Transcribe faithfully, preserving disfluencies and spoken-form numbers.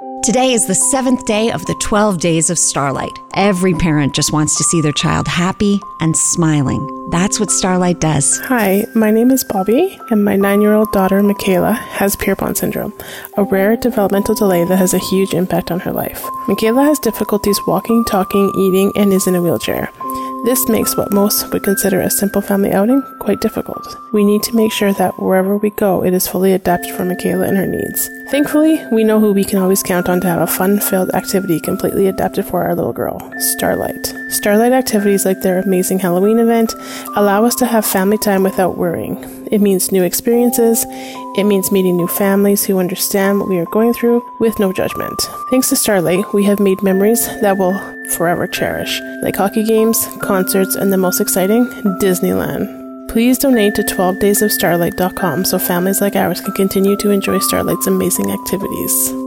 Today is the seventh day of the twelve days of Starlight. Every parent just wants to see their child happy and smiling. That's what Starlight does. Hi, my name is Bobby, and my nine-year-old daughter, Michaela, has Pierpont syndrome, a rare developmental delay that has a huge impact on her life. Michaela has difficulties walking, talking, eating, and is in a wheelchair. This makes what most would consider a simple family outing quite difficult. We need to make sure that wherever we go, it is fully adapted for Michaela and her needs. Thankfully, we know who we can always count on to have a fun-filled activity completely adapted for our little girl, Starlight. Starlight activities like their amazing Halloween event allow us to have family time without worrying. It means new experiences. It means meeting new families who understand what we are going through with no judgment. Thanks to Starlight, we have made memories that we'll forever cherish, like hockey games, concerts, and the most exciting, Disneyland. Please donate to twelve days of starlight dot com so families like ours can continue to enjoy Starlight's amazing activities.